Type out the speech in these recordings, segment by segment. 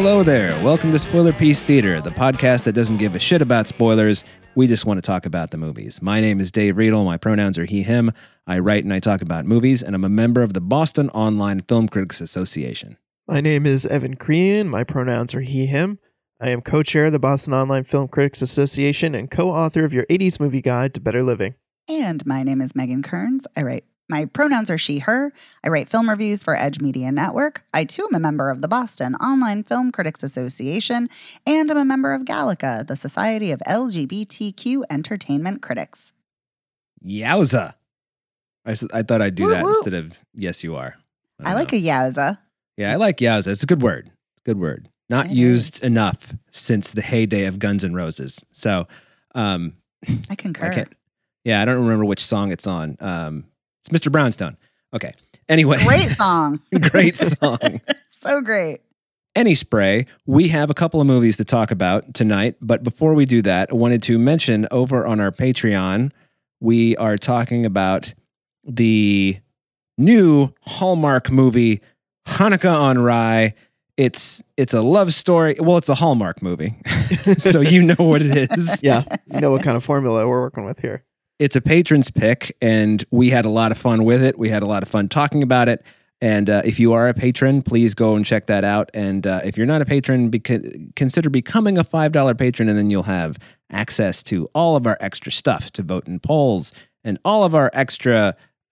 Hello there. Welcome to Spoiler Piece Theater, the podcast that doesn't give a shit about spoilers. We just want to talk about the movies. My name is Dave Riedel. My pronouns are he, him. I write and I talk about movies, and I'm a member of the Boston Online Film Critics Association. My name is Evan Crean. My pronouns are he, him. I am co-chair of the Boston Online Film Critics Association and co-author of your 80s movie guide to better living. And my name is Megan Kearns. My pronouns are she, her. I write film reviews for Edge Media Network. I, too, am a member of the Boston Online Film Critics Association, and I'm a member of Gallica, the Society of LGBTQ Entertainment Critics. Yowza. I thought I'd do that instead of yes, you are. I like a yowza. Yeah, I like yowza. It's a good word. Good word. Not used enough since the heyday of Guns N' Roses. So, I concur. I don't remember which song it's on. It's Mr. Brownstone. Okay. Anyway. Great song. Great song. So great. Any spray, we have a couple of movies to talk about tonight. But before we do that, I wanted to mention over on our Patreon, we are talking about the new Hallmark movie, Hanukkah on Rye. It's a love story. Well, it's a Hallmark movie. So you know what it is. Yeah, you know what kind of formula we're working with here. It's a patron's pick, and we had a lot of fun with it. We had a lot of fun talking about it. And if you are a patron, please go and check that out. And if you're not a patron, consider becoming a $5 patron, and then you'll have access to all of our extra stuff, to vote in polls, and all of our extra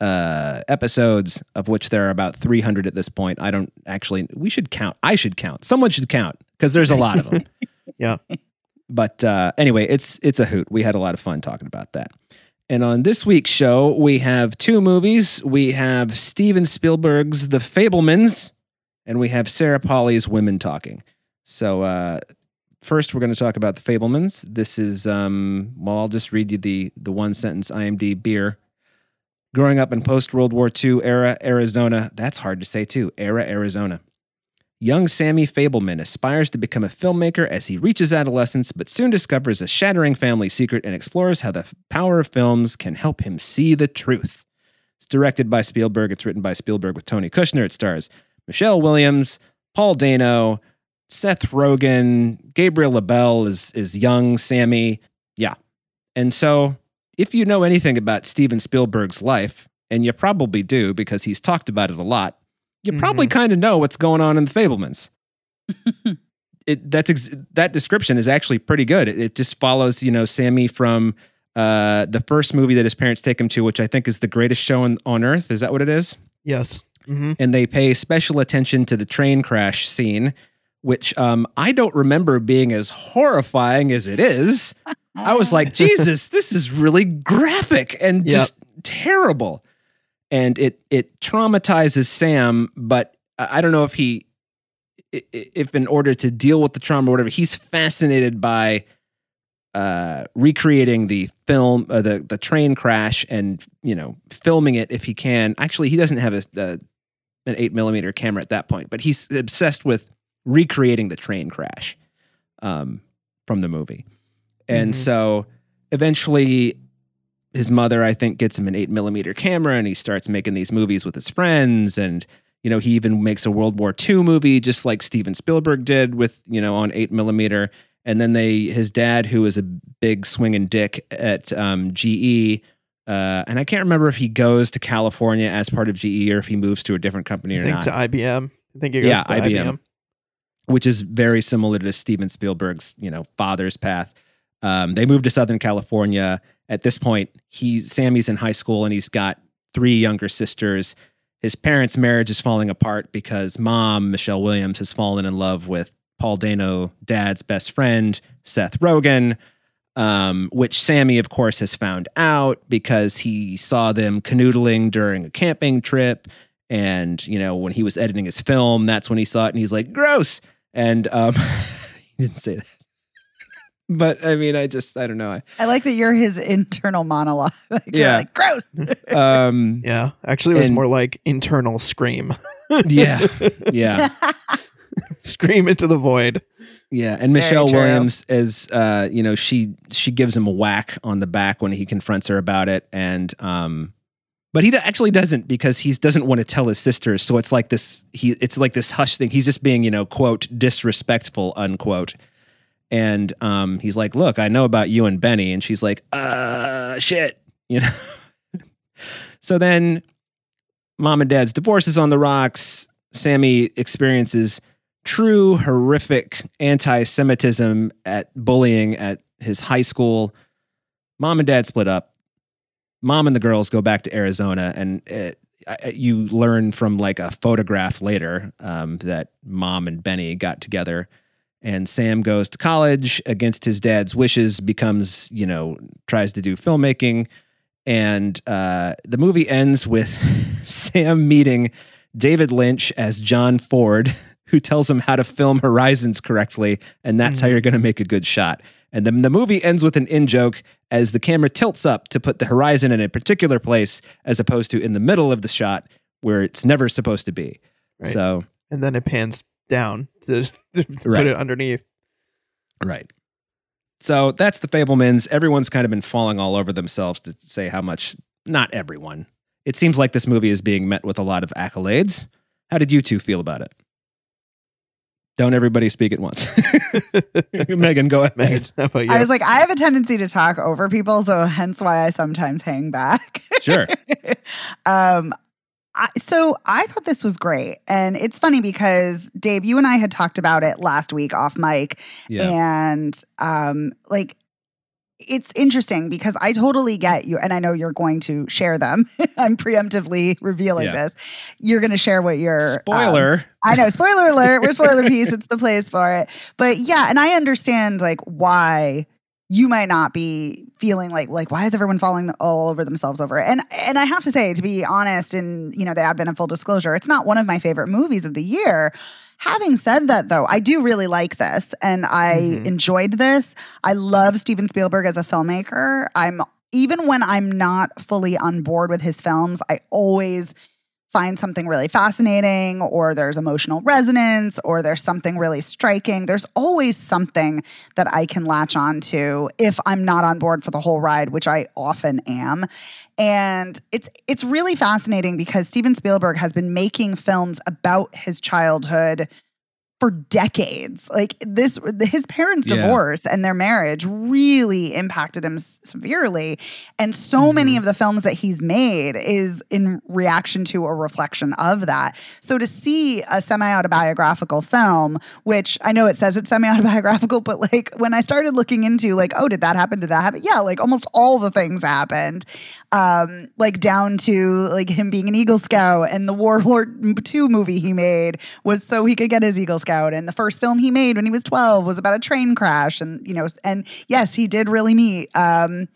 episodes, of which there are about 300 at this point. We should count. I should count. Someone should count, because there's a lot of them. Yeah. But anyway, it's a hoot. We had a lot of fun talking about that. And on this week's show, we have two movies. We have Steven Spielberg's The Fabelmans, and we have Sarah Polley's Women Talking. So first, we're going to talk about The Fabelmans. This is, I'll just read you the one-sentence IMDb. Growing up in post-World War II era Arizona, that's hard to say too, Arizona. Young Sammy Fabelman aspires to become a filmmaker as he reaches adolescence, but soon discovers a shattering family secret and explores how the power of films can help him see the truth. It's directed by Spielberg. It's written by Spielberg with Tony Kushner. It stars Michelle Williams, Paul Dano, Seth Rogen, Gabriel LaBelle is young Sammy. Yeah. And so if you know anything about Steven Spielberg's life, and you probably do because he's talked about it a lot, you probably kind of know what's going on in The Fabelmans. That description is actually pretty good. It just follows, Sammy from the first movie that his parents take him to, which I think is The Greatest Show on Earth. Is that what it is? Yes. Mm-hmm. And they pay special attention to the train crash scene, which I don't remember being as horrifying as it is. I was like, Jesus, this is really graphic and just terrible. And it traumatizes Sam, but I don't know if in order to deal with the trauma or whatever, he's fascinated by recreating the film, the train crash, and filming it if he can. Actually, he doesn't have an 8mm camera at that point, but he's obsessed with recreating the train crash from the movie. And so eventually his mother, I think, gets him an 8mm camera, and he starts making these movies with his friends. And, he even makes a World War II movie, just like Steven Spielberg did with, on 8mm. And then his dad, who is a big swinging dick at GE, and I can't remember if he goes to California as part of GE or if he moves to a different company or not. To IBM. I think he goes to IBM. Which is very similar to Steven Spielberg's, father's path. They moved to Southern California. At this point, Sammy's in high school, and he's got 3 younger sisters. His parents' marriage is falling apart because mom, Michelle Williams, has fallen in love with Paul Dano, dad's best friend, Seth Rogen, which Sammy, of course, has found out because he saw them canoodling during a camping trip. And, when he was editing his film, that's when he saw it, and he's like, gross. And he didn't say that. But I mean, I don't know. I like that you're his internal monologue. You're like, gross. Yeah, actually, it was more like internal scream. Yeah. Scream into the void. Yeah, and Michelle Williams is, she gives him a whack on the back when he confronts her about it, and But he actually doesn't, because he doesn't want to tell his sisters. So it's like this. It's like this hush thing. He's just being, quote, disrespectful, unquote. And he's like, "Look, I know about you and Benny." And she's like, shit, So then, mom and dad's divorce is on the rocks. Sammy experiences true horrific anti-Semitism at bullying at his high school. Mom and dad split up. Mom and the girls go back to Arizona, and you learn from like a photograph later that Mom and Benny got together, and Sam goes to college against his dad's wishes, becomes, tries to do filmmaking. And the movie ends with Sam meeting David Lynch as John Ford, who tells him how to film horizons correctly, and that's how you're going to make a good shot. And then the movie ends with an in-joke as the camera tilts up to put the horizon in a particular place, as opposed to in the middle of the shot where it's never supposed to be. Right. So, and then it pans down to put it underneath. Right. So that's The Fabelmans. Everyone's kind of been falling all over themselves to say how much, not everyone. It seems like this movie is being met with a lot of accolades. How did you two feel about it? Don't everybody speak at once. Megan, go ahead. Megan, how about you? I was like, I have a tendency to talk over people, so hence why I sometimes hang back. Sure. So I thought this was great. And it's funny because, Dave, you and I had talked about it last week off mic. Yeah. And it's interesting because I totally get you. And I know you're going to share them. I'm preemptively revealing this. You're going to share what your spoiler. I know. Spoiler alert. We're spoiler piece. It's the place for it. But yeah. And I understand like why you might not be feeling like why is everyone falling all over themselves over it? And I have to say, to be honest, in the advent of full disclosure, it's not one of my favorite movies of the year. Having said that, though, I do really like this, and I enjoyed this. I love Steven Spielberg as a filmmaker. Even when I'm not fully on board with his films, I always find something really fascinating, or there's emotional resonance, or there's something really striking. There's always something that I can latch on to if I'm not on board for the whole ride, which I often am. And it's really fascinating because Steven Spielberg has been making films about his childhood for decades. Like his parents' divorce and their marriage really impacted him severely. And so many of the films that he's made is in reaction to or reflection of that. So to see a semi-autobiographical film, which I know it says it's semi-autobiographical, but like when I started looking into like, oh, did that happen? Did that happen? Yeah, like almost all the things happened. Like down to like him being an Eagle Scout, and the World War II movie he made was so he could get his Eagle Scout. And the first film he made when he was 12 was about a train crash. And, and yes, he did really meet, John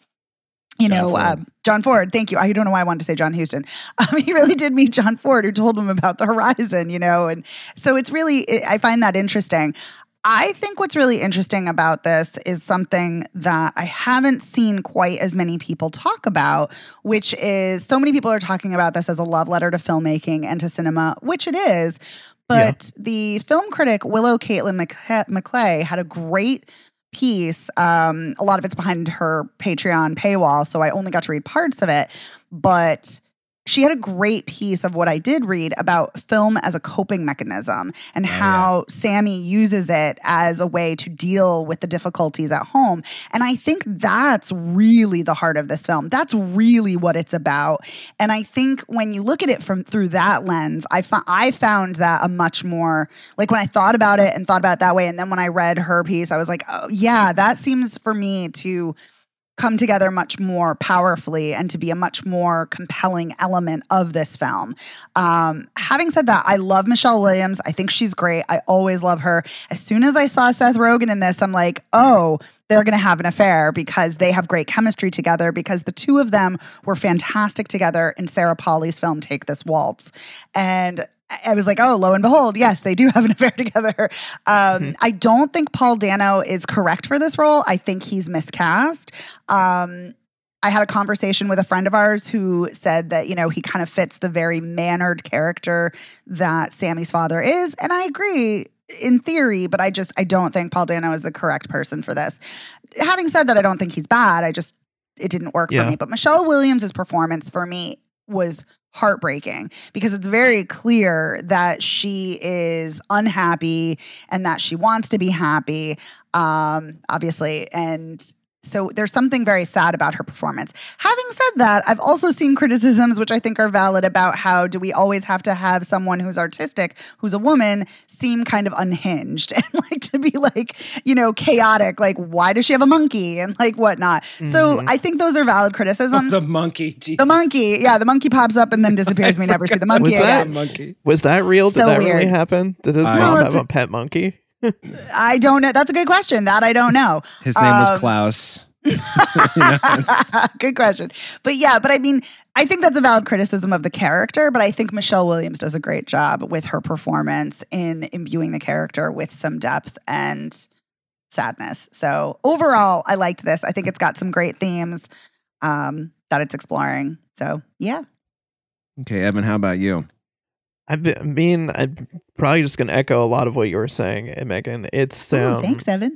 Ford. Thank you. I don't know why I wanted to say John Huston. He really did meet John Ford, who told him about the horizon, and so it's really, I find that interesting. I think what's really interesting about this is something that I haven't seen quite as many people talk about, which is so many people are talking about this as a love letter to filmmaking and to cinema, which it is. But the film critic Willow Caitlin McClay had a great piece. A lot of it's behind her Patreon paywall, so I only got to read parts of it. But she had a great piece of what I did read about film as a coping mechanism and how Sammy uses it as a way to deal with the difficulties at home. And I think that's really the heart of this film. That's really what it's about. And I think when you look at it through that lens, I found that a much more, like when I thought about it that way, and then when I read her piece, I was like, oh yeah, that seems for me to come together much more powerfully and to be a much more compelling element of this film. Having said that, I love Michelle Williams. I think she's great. I always love her. As soon as I saw Seth Rogen in this, I'm like, oh, they're going to have an affair because they have great chemistry together, because the two of them were fantastic together in Sarah Polley's film, Take This Waltz. And I was like, oh, lo and behold, yes, they do have an affair together. I don't think Paul Dano is correct for this role. I think he's miscast. I had a conversation with a friend of ours who said that, he kind of fits the very mannered character that Sammy's father is. And I agree in theory, but I don't think Paul Dano is the correct person for this. Having said that, I don't think he's bad. It didn't work for me. But Michelle Williams' performance for me was heartbreaking because it's very clear that she is unhappy and that she wants to be happy, obviously. And so there's something very sad about her performance. Having said that, I've also seen criticisms, which I think are valid, about how do we always have to have someone who's artistic, who's a woman, seem kind of unhinged and like to be like, you know, chaotic. Like, why does she have a monkey and like whatnot? So I think those are valid criticisms. The monkey. Jesus. The monkey. Yeah, the monkey pops up and then disappears. We never see the monkey again. Was that real? Did So that weird. really happen? Did his mom have a pet monkey? I don't know. That's a good question. That I don't know. His name was Klaus. Good question. But yeah, but I mean, I think that's a valid criticism of the character, but I think Michelle Williams does a great job with her performance in imbuing the character with some depth and sadness. So overall, I liked this. I think it's got some great themes that it's exploring. So yeah. Okay, Evan, how about you? I'm probably just going to echo a lot of what you were saying, Megan. It's thanks, Evan.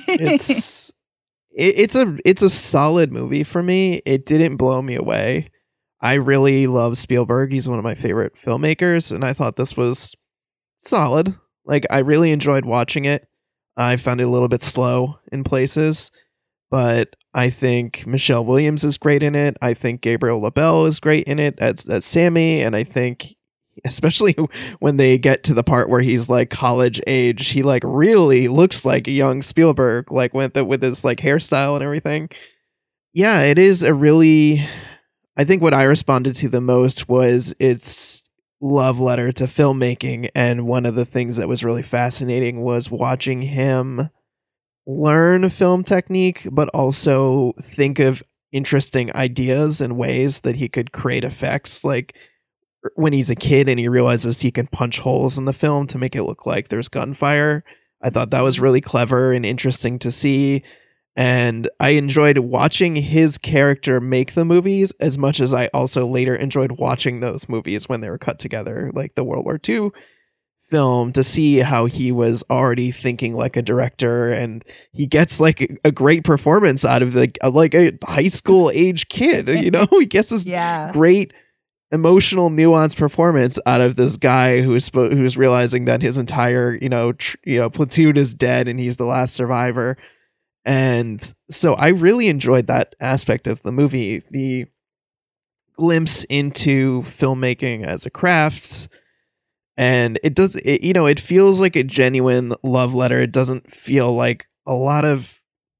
it's a solid movie for me. It didn't blow me away. I really love Spielberg. He's one of my favorite filmmakers, and I thought this was solid. Like, I really enjoyed watching it. I found it a little bit slow in places, but I think Michelle Williams is great in it. I think Gabriel LaBelle is great in it as Sammy, and I think especially when they get to the part where he's like college age, he like really looks like a young Spielberg, like with his like hairstyle and everything. Yeah, it is a really, I think what I responded to the most was its love letter to filmmaking. And one of the things that was really fascinating was watching him learn film technique, but also think of interesting ideas and ways that he could create effects. Like, when he's a kid and he realizes he can punch holes in the film to make it look like there's gunfire. I thought that was really clever and interesting to see. And I enjoyed watching his character make the movies as much as I also later enjoyed watching those movies when they were cut together, like the World War II film, to see how he was already thinking like a director. And he gets like a great performance out of like a high school age kid, you know, he gets this great emotional nuanced performance out of this guy who's realizing that his entire platoon is dead and he's the last survivor. And so I really enjoyed that aspect of the movie, the glimpse into filmmaking as a craft. And it feels like a genuine love letter. It doesn't feel like a lot of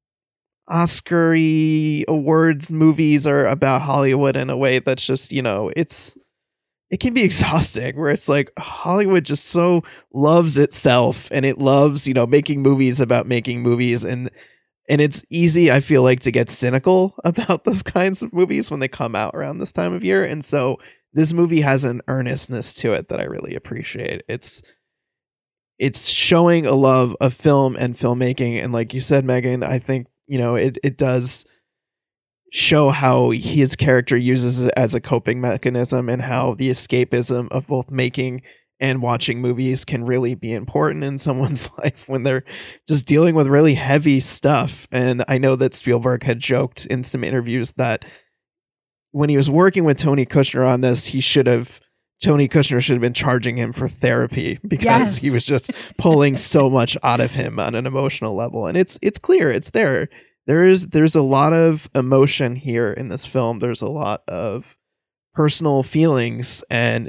Oscar-y awards movies are about Hollywood in a way that's just, it can be exhausting, where it's like Hollywood just so loves itself and it loves, making movies about making movies. And it's easy, I feel like, to get cynical about those kinds of movies when they come out around this time of year. And so this movie has an earnestness to it that I really appreciate. It's showing a love of film and filmmaking. And like you said, Megan, I think, it does show how his character uses it as a coping mechanism and how the escapism of both making and watching movies can really be important in someone's life when they're just dealing with really heavy stuff. And I know that Spielberg had joked in some interviews that when he was working with Tony Kushner on this, Tony Kushner should have been charging him for therapy because he was just pulling so much out of him on an emotional level. And it's clear, it's there. There's a lot of emotion here in this film. There's a lot of personal feelings, and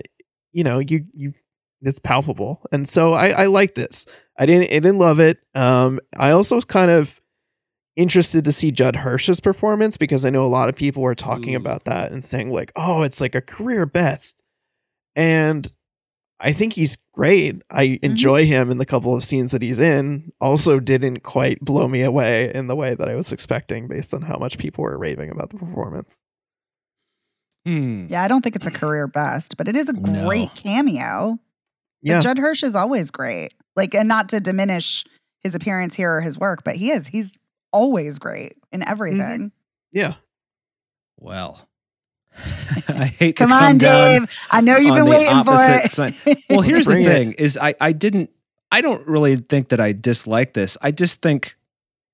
it's palpable. And so I like this. I didn't love it. I also was kind of interested to see Judd Hirsch's performance, because I know a lot of people were talking about that and saying like, oh, it's like a career best. And I think he's great. I enjoy him in the couple of scenes that he's in. Also didn't quite blow me away in the way that I was expecting based on how much people were raving about the performance. Yeah, I don't think it's a career best, but it is a great cameo. Yeah. But Judd Hirsch is always great. Like, and not to diminish his appearance here or his work, but he's always great in everything. Yeah. Well, I hate to come on, down Dave. I know you've been waiting for it. Side. Well, here's the thing: is I don't really think that I dislike this. I just think,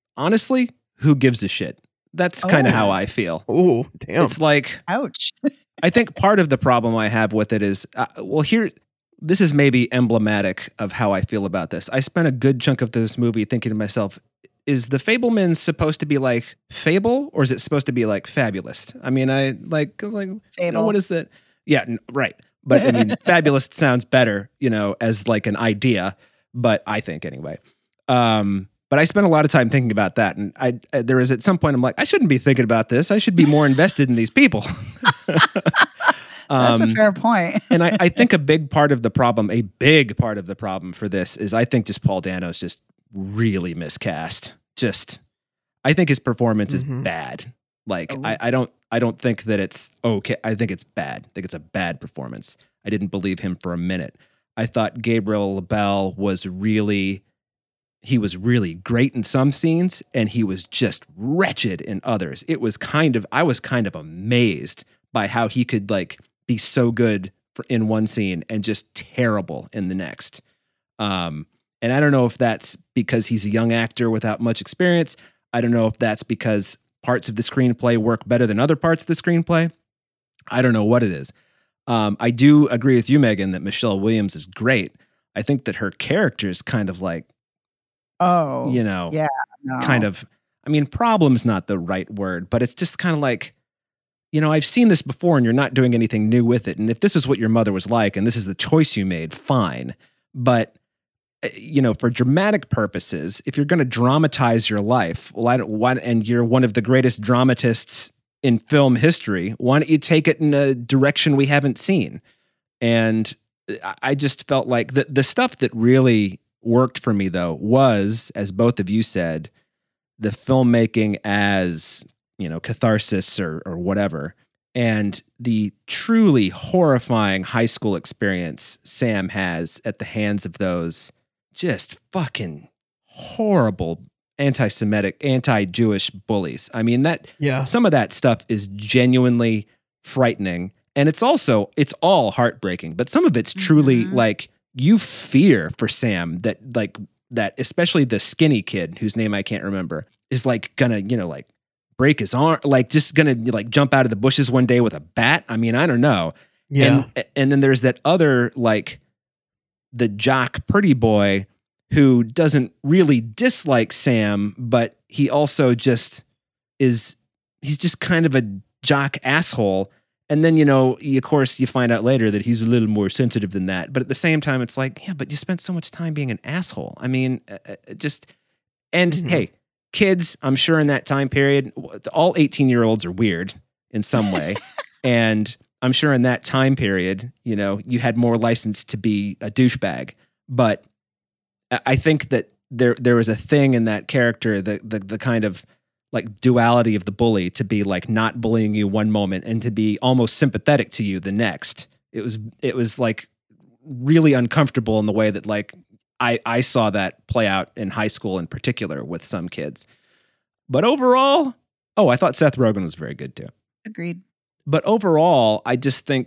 honestly, who gives a shit? That's kind of how I feel. Oh, damn! It's like, ouch. I think part of the problem I have with it is, this is maybe emblematic of how I feel about this. I spent a good chunk of this movie thinking to myself, is the Fabelmans supposed to be like Fable, or is it supposed to be like Fabulous? I mean, I like Fable. what is that? Yeah, right. But I mean, Fabulous sounds better, as like an idea, but I think anyway. But I spent a lot of time thinking about that. And there is at some point, I'm like, I shouldn't be thinking about this. I should be more invested in these people. That's a fair point. And I think a big part of the problem for this is I think just Paul Dano's just really miscast. I think his performance is bad. Like, I don't think that it's okay. I think it's bad. I think it's a bad performance. I didn't believe him for a minute. I thought Gabriel LaBelle was really great in some scenes, and he was just wretched in others. I was kind of amazed by how he could like be so good in one scene and just terrible in the next. And I don't know if that's because he's a young actor without much experience. I don't know if that's because parts of the screenplay work better than other parts of the screenplay. I don't know what it is. I do agree with you, Megan, that Michelle Williams is great. I think that her character is kind of like, kind of, I mean, problem's not the right word, but it's just kind of like, I've seen this before and you're not doing anything new with it. And if this is what your mother was like, and this is the choice you made, fine. But, for dramatic purposes, if you're going to dramatize your life, and you're one of the greatest dramatists in film history, why don't you take it in a direction we haven't seen? And I just felt like the stuff that really worked for me, though, was, as both of you said, the filmmaking as, catharsis or whatever, and the truly horrifying high school experience Sam has at the hands of those just fucking horrible anti-Semitic, anti-Jewish bullies. I mean, some of that stuff is genuinely frightening, and it's all heartbreaking, but some of it's truly like, you fear for Sam that especially the skinny kid whose name I can't remember is like gonna, like break his arm, like just gonna like jump out of the bushes one day with a bat. I mean, I don't know. Yeah. And then there's that other, like the jock pretty boy who doesn't really dislike Sam, but he also just he's just kind of a jock asshole. And then, of course, you find out later that he's a little more sensitive than that. But at the same time, it's like, yeah, but you spent so much time being an asshole. I mean, hey, kids, I'm sure in that time period, all 18-year-olds are weird in some way. And I'm sure in that time period, you had more license to be a douchebag. But I think that there was a thing in that character, the kind of like duality of the bully, to be like not bullying you one moment and to be almost sympathetic to you the next. It was like really uncomfortable in the way that like I saw that play out in high school in particular with some kids. But overall, I thought Seth Rogen was very good too. Agreed. But overall, I just think,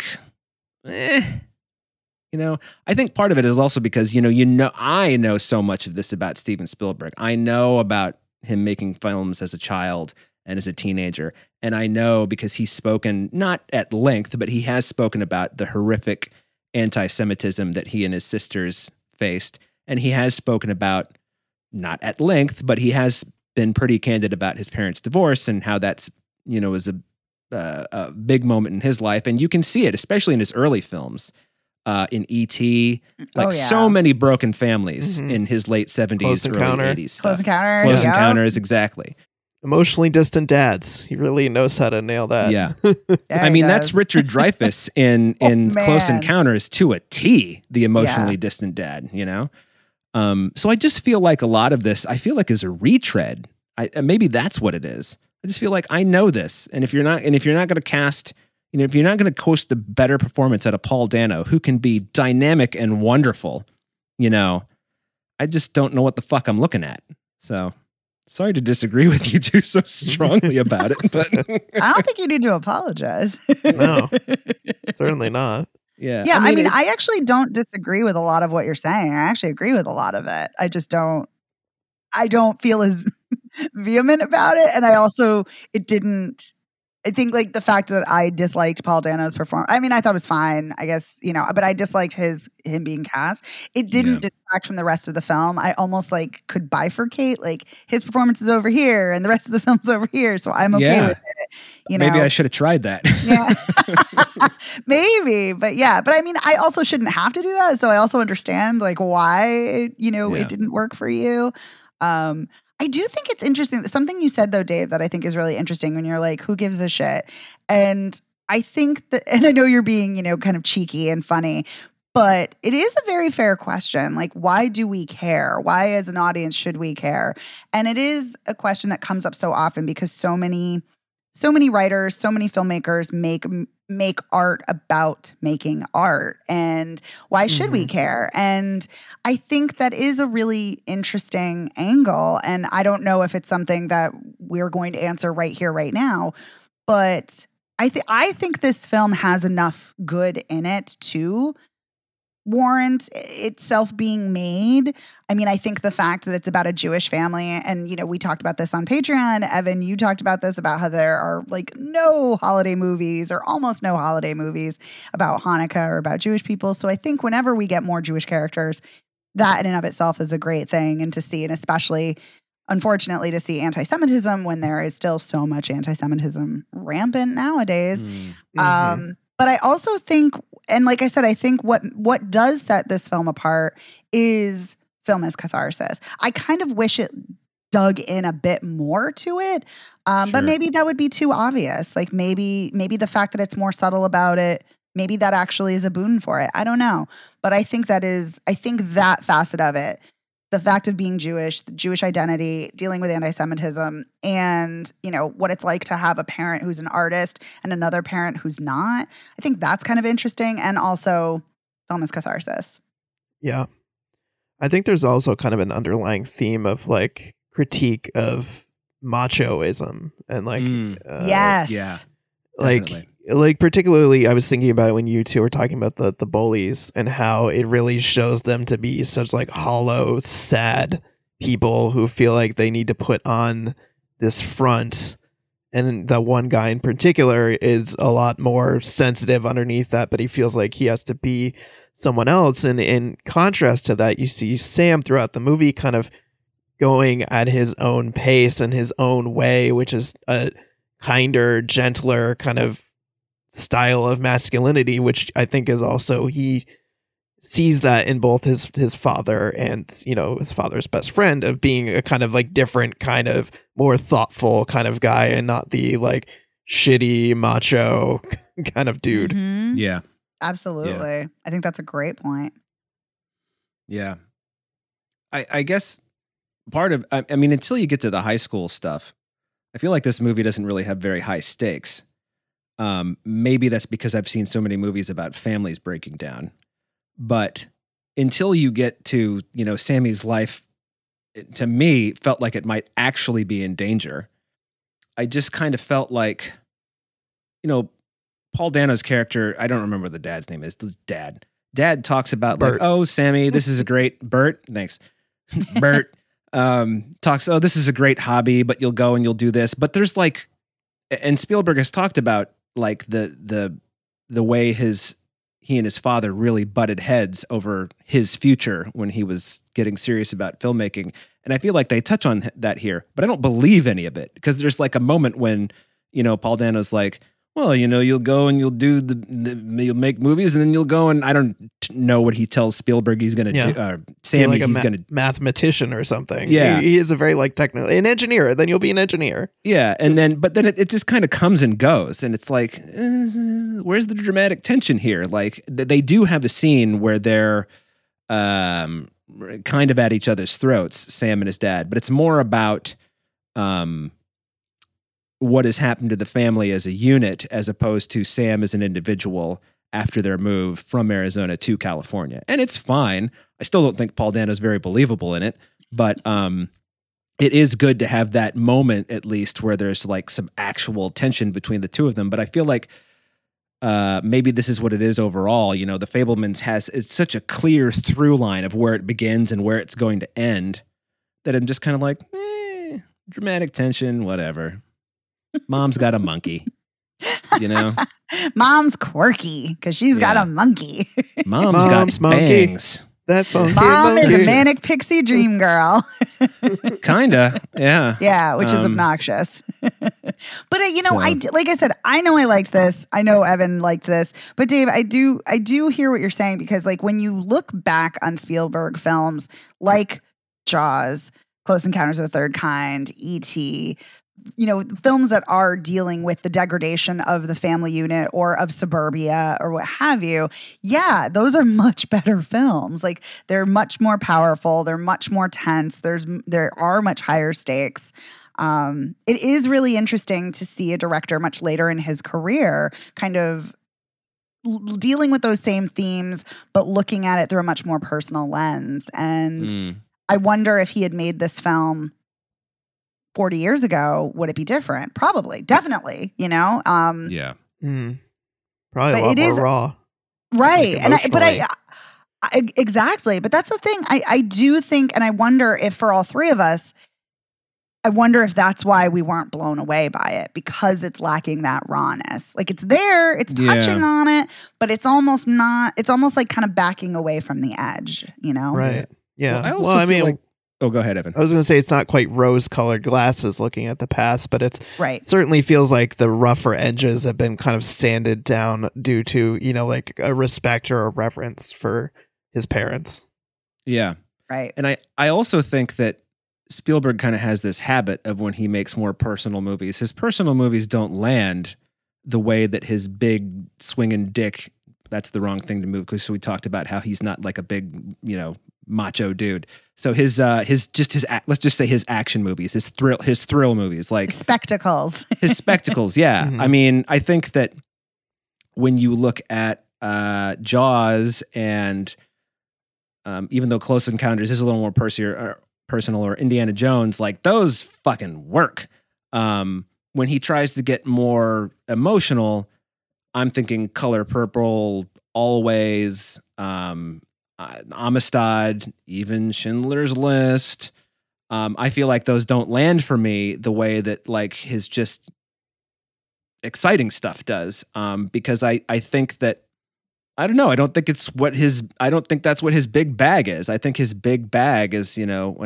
I think part of it is also because, I know so much of this about Steven Spielberg. I know about him making films as a child and as a teenager. And I know because he's spoken, not at length, but he has spoken about the horrific anti-Semitism that he and his sisters faced. And he has spoken about, not at length, but he has been pretty candid about his parents' divorce and how that's, was a big moment in his life. And you can see it, especially in his early films. In E.T., so many broken families in his late 70s, early 80s. Close Encounters. Close Encounters, exactly. Emotionally distant dads. He really knows how to nail that. Yeah. I mean, that's Richard Dreyfuss in Close Encounters to a T, the emotionally distant dad, So I just feel like a lot of this, I feel like is a retread. Maybe that's what it is. I just feel like I know this. And if you're not going to cast... if you're not going to coast a better performance out of Paul Dano, who can be dynamic and wonderful, I just don't know what the fuck I'm looking at. So sorry to disagree with you two so strongly about it, but I don't think you need to apologize. No, certainly not. Yeah. I mean, I actually don't disagree with a lot of what you're saying. I actually agree with a lot of it. I don't feel as vehement about it. And I also, it didn't I think like the fact that I disliked Paul Dano's performance. I mean, I thought it was fine, I guess, but I disliked him being cast. It didn't detract from the rest of the film. I almost like could bifurcate, like his performance is over here and the rest of the film's over here. So I'm okay with it. Maybe I should have tried that. Yeah. Maybe. But I mean, I also shouldn't have to do that. So I also understand like why, it didn't work for you. I do think it's interesting. Something you said though, Dave, that I think is really interesting when you're like, who gives a shit? And I think that, and I know you're being, kind of cheeky and funny, but it is a very fair question. Like, why do we care? Why as an audience should we care? And it is a question that comes up so often because so many writers, so many filmmakers make art about making art. And why should we care? And I think that is a really interesting angle. And I don't know if it's something that we're going to answer right here, right now. But I think this film has enough good in it to warrant itself being made. I mean, I think the fact that it's about a Jewish family, and we talked about this on Patreon. Evan, you talked about this about how there are like no holiday movies or almost no holiday movies about Hanukkah or about Jewish people. So I think whenever we get more Jewish characters, that in and of itself is a great thing, and to see, and especially unfortunately to see anti-Semitism when there is still so much anti-Semitism rampant nowadays. But I also think, and like I said, I think what does set this film apart is film as catharsis. I kind of wish it dug in a bit more to it, but maybe that would be too obvious. Like maybe the fact that it's more subtle about it, maybe that actually is a boon for it. I don't know, but I think that facet of it, the fact of being Jewish, the Jewish identity, dealing with anti-Semitism, and, what it's like to have a parent who's an artist and another parent who's not. I think that's kind of interesting. And also film as catharsis. Yeah. I think there's also kind of an underlying theme of like critique of machoism and like, yes. Yeah. Like particularly I was thinking about it when you two were talking about the bullies and how it really shows them to be such like hollow, sad people who feel like they need to put on this front. And the one guy in particular is a lot more sensitive underneath that, but he feels like he has to be someone else. And in contrast to that, you see Sam throughout the movie kind of going at his own pace and his own way, which is a kinder, gentler kind of style of masculinity, which I think is also, he sees that in both his father and his father's best friend, of being a kind of like different kind of more thoughtful kind of guy and not the like shitty macho kind of dude. Mm-hmm. Yeah, absolutely. Yeah. I think that's a great point. Yeah, I guess part of, I mean, until you get to the high school stuff, I feel like this movie doesn't really have very high stakes. Maybe that's because I've seen so many movies about families breaking down. But until you get to, Sammy's life, to me, felt like it might actually be in danger. I just kind of felt like, Paul Dano's character, I don't remember what the dad's name is. The dad. Dad talks about Bert. like, oh, Sammy, this is a great, Bert, thanks. Bert talks, oh, this is a great hobby, but you'll go and you'll do this. But there's like, and Spielberg has talked about like the way he and his father really butted heads over his future when he was getting serious about filmmaking. And I feel like they touch on that here, but I don't believe any of it, because there's like a moment when, Paul Dano's like, well, you'll go and you'll do you'll make movies, and then you'll go, and I don't know what he tells Spielberg he's going to do. Sammy, like he's going to mathematician or something. Yeah. He is a very like technical, an engineer. Then you'll be an engineer. Yeah. And then, but then it just kind of comes and goes, and it's like, where's the dramatic tension here? Like they do have a scene where they're, kind of at each other's throats, Sam and his dad, but it's more about, what has happened to the family as a unit, as opposed to Sam as an individual after their move from Arizona to California. And it's fine. I still don't think Paul Dano's very believable in it, but it is good to have that moment, at least, where there's like some actual tension between the two of them. But I feel like maybe this is what it is overall. The Fabelmans it's such a clear through line of where it begins and where it's going to end, that I'm just kind of like, dramatic tension, whatever. Mom's got a monkey. You know, Mom's quirky because she's got Yeah. a monkey. Mom's got monkey. bangs. That funky Mom is monkey. a manic pixie dream girl. Kinda, yeah. Yeah, which is Um, obnoxious. But So- like I said, I know I liked this. I know Evan liked this. But Dave, I do hear what you're saying because like when you look back on Spielberg films like Jaws, Close Encounters of the Third Kind, E.T., films that are dealing with the degradation of the family unit or of suburbia or what have you. Yeah, those are much better films. Like they're much more powerful. They're much more tense. There are much higher stakes. It is really interesting to see a director much later in his career kind of dealing with those same themes, but looking at it through a much more personal lens. And Mm. I wonder if he had made this film 40 years ago, would it be different? Probably, definitely, Yeah. Probably But a lot it more is- raw. right. Like, And exactly. But that's the thing. I do think, and I wonder if for all three of us, I wonder if that's why we weren't blown away by it because it's lacking that rawness. Like it's there, it's touching Yeah. on it, but it's almost not, it's almost like kind of backing away from the edge, Right. Yeah. Well, I also feel like. Oh, go ahead, Evan. I was going to say it's not quite rose-colored glasses looking at the past, but it Right. certainly feels like the rougher edges have been kind of sanded down due to, like a respect or a reverence for his parents. Yeah. Right. And I also think that Spielberg kind of has this habit of when he makes more personal movies, his personal movies don't land the way that his big swinging dick, that's the wrong thing to move because we talked about how he's not like a big, macho dude. So his let's just say his action movies, his thrill movies, like Spectacles. his spectacles. Yeah. Mhm. I mean, I think that when you look at Jaws and even though Close Encounters is a little more personal or Indiana Jones, like those fucking work. When he tries to get more emotional, I'm thinking Color Purple, Always, Amistad, even Schindler's List. I feel like those don't land for me the way that like his just exciting stuff does. Because I think that I don't know. I don't think that's what his big bag is. I think his big bag is,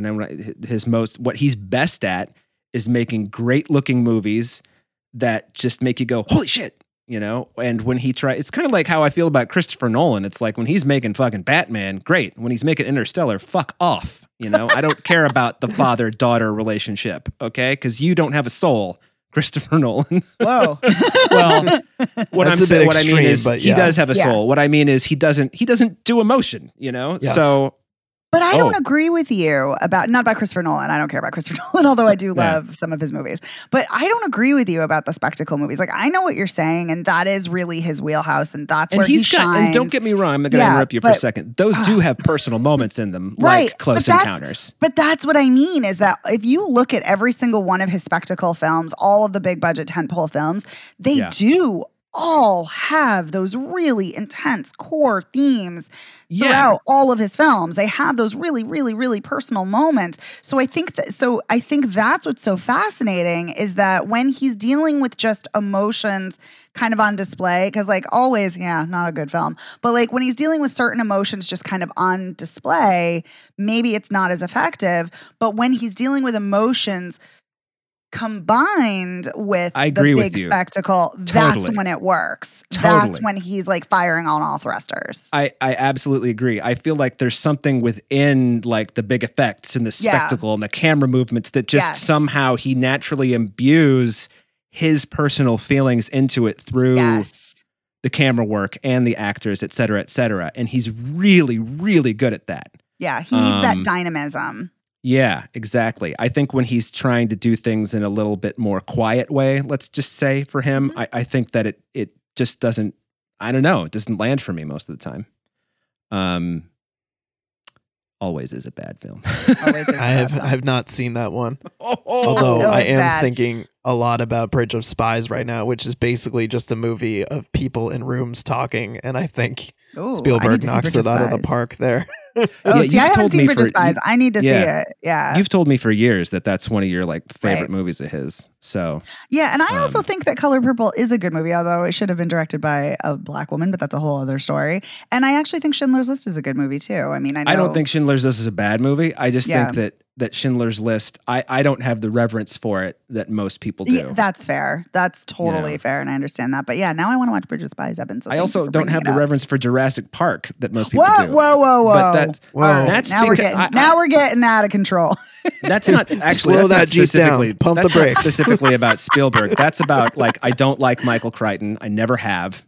what he's best at is making great looking movies that just make you go, holy shit, and when it's kind of like how I feel about Christopher Nolan. It's like when he's making fucking Batman, great. When he's making Interstellar, fuck off. I don't care about the father-daughter relationship. Okay. Cause you don't have a soul, Christopher Nolan. Whoa. Well, what That's a bit I mean extreme, is but he yeah. does have a Yeah. soul. What I mean is he doesn't do emotion, Yeah. So But I don't Oh. agree with you not about Christopher Nolan. I don't care about Christopher Nolan, although I do Yeah. love some of his movies. But I don't agree with you about the spectacle movies. Like I know what you're saying, and that is really his wheelhouse, and that's where he shines. and don't get me wrong, I'm not going to Yeah, interrupt you for a but- second. Those do have personal moments in them, Right, like Close but that's- Encounters. But that's what I mean is that if you look at every single one of his spectacle films, all of the big budget tentpole films, they Yeah. do all have those really intense core themes Yeah. throughout all of his films. They have those really, really, really personal moments. So I think that's what's so fascinating is that when he's dealing with just emotions kind of on display, because like Always, yeah, not a good film, but like when he's dealing with certain emotions just kind of on display, maybe it's not as effective. But when he's dealing with emotions combined with I agree the with big you. spectacle, Totally. that's when it works. Totally. That's when he's like firing on all thrusters. I absolutely agree. I feel like there's something within like the big effects and the Yeah. spectacle and the camera movements that just Yes. somehow he naturally imbues his personal feelings into it through Yes. the camera work and the actors, et cetera, et cetera. And he's really, really good at that. Yeah. He needs that Um, dynamism. Yeah, exactly. I think when he's trying to do things in a little bit more quiet way, let's just say for him, Mm-hmm. I think that it just doesn't, I don't know, it doesn't land for me most of the time. Always is a bad film. Always is a I bad film. have not seen that one. Oh, Although no, I it's am bad. thinking a lot about Bridge of Spies right now, which is basically just a movie of people in rooms talking, and I think Ooh, I need Spielberg to see knocks Bridge it out of the Spies. park there. Oh, Yeah, see, I you've haven't told seen me Bridge of for- Spies. I need to see yeah. it. Yeah. You've told me for years that that's one of your like favorite Right. movies of his. So Yeah, and I also Um, think that Color Purple is a good movie, although it should have been directed by a black woman, but that's a whole other story. And I actually think Schindler's List is a good movie too. I mean, I know I don't think Schindler's List is a bad movie. I just Yeah. think that Schindler's List, I don't have the reverence for it that most people do. Yeah, that's fair. That's totally know. fair, and I understand that. But yeah, now I want to watch Bridge of Spies, Evan. So I thank you also for don't bringing have it the up. reverence for Jurassic Park that most people Whoa, do. whoa, whoa, whoa! But that's Whoa. All right, That's now because now we're getting out of control. That's not actually Slow that's not that Jeep down. specifically Pump the that's not brakes. specifically about Spielberg. That's about like I don't like Michael Crichton. I never have.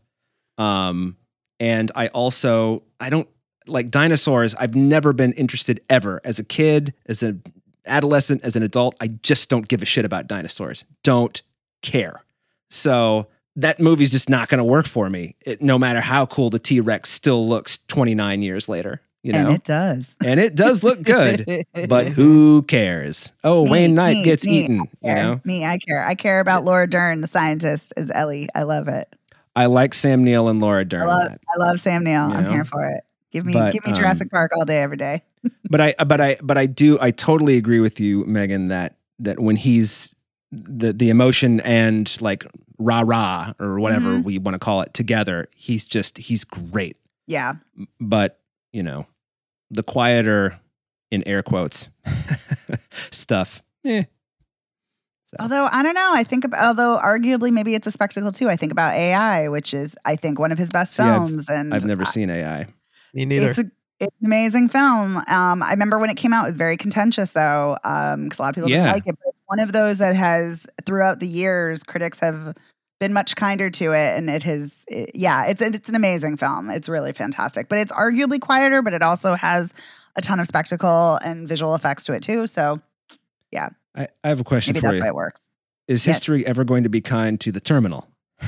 And I don't like dinosaurs. I've never been interested ever as a kid, as an adolescent, as an adult. I just don't give a shit about dinosaurs. Don't care. So that movie's just not going to work for me. No matter how cool the T-Rex still looks 29 years later, you know? And it does. And it does look good, but who cares? Oh, Wayne Knight gets eaten, you know? I care. I care about Laura Dern, the scientist, as Ellie. I love it. I like Sam Neill and Laura Dern. I love Sam Neill. You I'm know? here for it. Give me But, Jurassic Park all day, every day. But I totally agree with you, Megan, that when he's the emotion and like rah or whatever we want to call it together, he's great. Yeah. But, you know, the quieter, in air quotes, stuff. So. Although I don't know, although arguably maybe it's a spectacle too. I think about AI, which is I think one of his best See, films, and I've never seen AI. Me neither. It's an amazing film. I remember when it came out, it was very contentious though, because a lot of people didn't like it. But it's one of those that has throughout the years, critics have been much kinder to it, and it's an amazing film. It's really fantastic, but it's arguably quieter, but it also has a ton of spectacle and visual effects to it too. So, yeah. I have a question Maybe for that's you. why it works. Is Yes. history ever going to be kind to the terminal?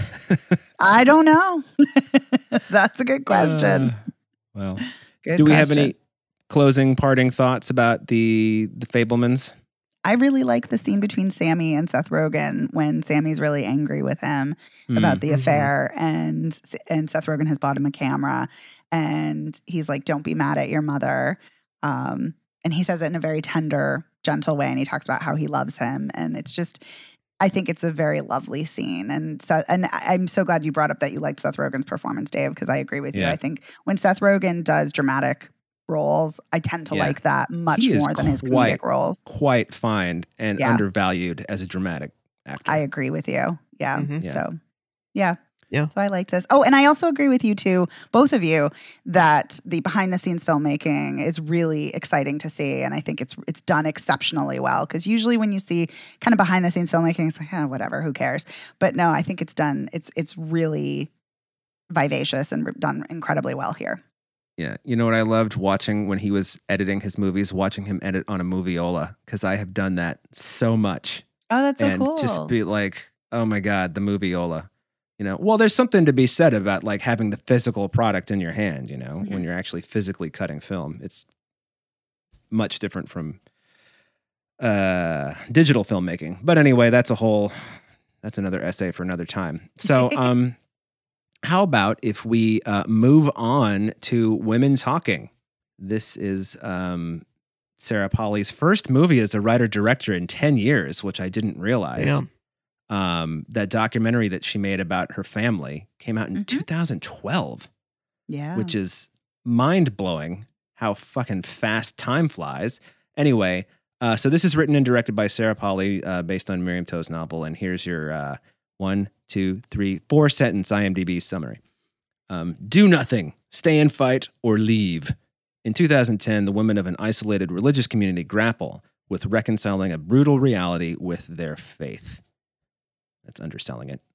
I don't know. That's a good question. Well, Good do we have question. any closing parting thoughts about the Fablemans? I really like the scene between Sammy and Seth Rogen when Sammy's really angry with him about the affair, and Seth Rogen has bought him a camera, and he's like, "Don't be mad at your mother," and he says it in a very tender, gentle way, and he talks about how he loves him, and it's just, I think it's a very lovely scene, and I'm so glad you brought up that you liked Seth Rogen's performance, Dave, because I agree with you. Yeah. I think when Seth Rogen does dramatic roles, I tend to like that much He is more than his comedic roles. Quite fine and undervalued as a dramatic actor. I agree with you. Yeah. Mhm. Yeah. So, yeah. Yeah. So I liked this. Oh, and I also agree with you too, both of you, that the behind the scenes filmmaking is really exciting to see, and I think it's done exceptionally well. Because usually when you see kind of behind the scenes filmmaking, it's like, whatever, who cares? But no, I think it's done. It's really vivacious and done incredibly well here. Yeah. You know what I loved watching when he was editing his movies, watching him edit on a Moviola, because I have done that so much. Oh, that's so and cool. just be like, oh my God, the Moviola. You know, well, there's something to be said about like having the physical product in your hand, you know, when you're actually physically cutting film. It's much different from digital filmmaking. But anyway, that's another essay for another time. So how about if we move on to Women Talking? This is Sarah Polley's first movie as a writer-director in 10 years, which I didn't realize. Yeah. That documentary that she made about her family came out in 2012, Yeah. which is mind-blowing how fucking fast time flies. Anyway, so this is written and directed by Sarah Polley based on Miriam Toews' novel, and here's your 1, 2, 3, 4 sentence IMDb summary. Do nothing, stay and fight, or leave. In 2010, the women of an isolated religious community grapple with reconciling a brutal reality with their faith. That's underselling it.